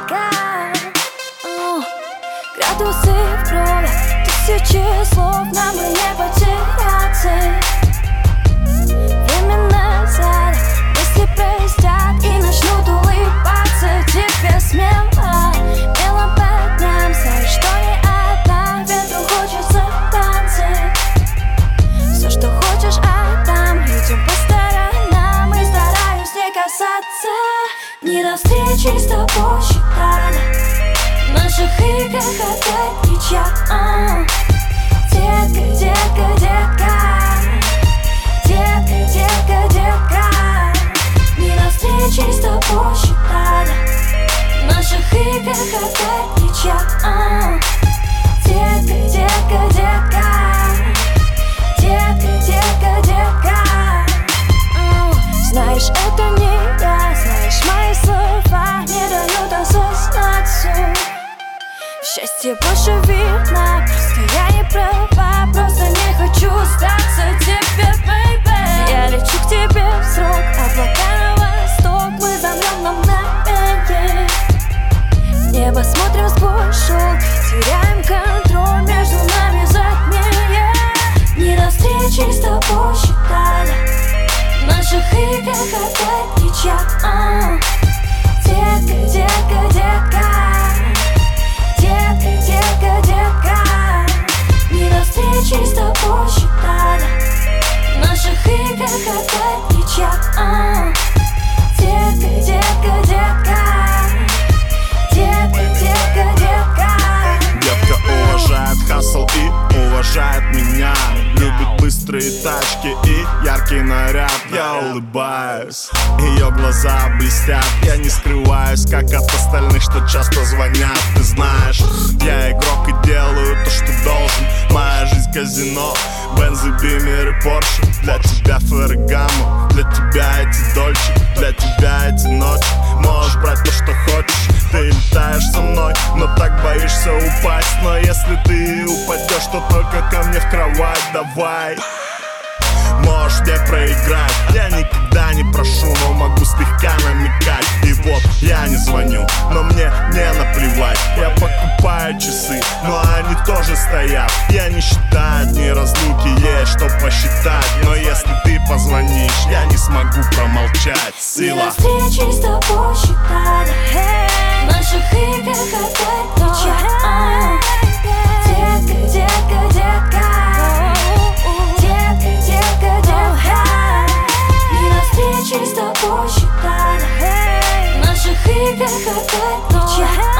детка. Градусы в крови, тысячи слов, нам бы не потеряться. Время назад, мысли простят и начнут улыбаться тебе смело. Белым по дням, знаешь, что не одна, ветру хочется танцы. Все, что хочешь, отдам, идем по сторонам и стараюсь не касаться. Не до встречи с тобой считали в наших играх опять ничья. Детка, детка, детка, детка, детка, детка. Не до встречи с тобой считали в наших играх опять ничья. Детка, детка, детка, детка, детка, детка. Знаешь, это не я, знаешь, мои слова не дают осознать суть. Счастье больше видно, просто я не права, просто не хочу сдаться тебе, baby. Я лечу к тебе в срок, облака на восток, мы замрем на мгновенье. Небо смотрим сквозь шелк, теряем контроль, между нами затмение. Не до встречи с тобой считали в наших играх опять ничья. Детка, детка, детка, детка, детка, детка. Не до встречи с тобой считали в наших играх опять ничья. Детка, детка, детка, детка, детка, детка. Детка уважает хасл и уважает меня. Любит быстрые тачки и яркий наряд. Я улыбаюсь, ее глаза блестят. Я не скрываюсь, как от остальных, что часто звонят. Ты знаешь, я игрок и делаю то, что должен. Моя жизнь казино, бензы, бимер и порше. Для тебя Феррагамо, для тебя эти дольче, для тебя эти ночи. Можешь брать то, что хочешь. Ты летаешь со мной, но так боишься упасть. Но если ты упадешь, то только ко мне в кровать давай. Можешь мне проиграть, я никогда не прошу, но могу слегка намекать. И вот я не звоню, но мне не наплевать. Я покупаю часы, но они тоже стоят. Я не считаю дни разлуки, есть что посчитать. Но если ты позвонишь, я не смогу промолчать. Сила. Не до встречи с тобой считали в наших играх опять ничья. Детка, детка, детка, детка, детка, детка. Не до встречи с тобой считали в наших играх опять ничья.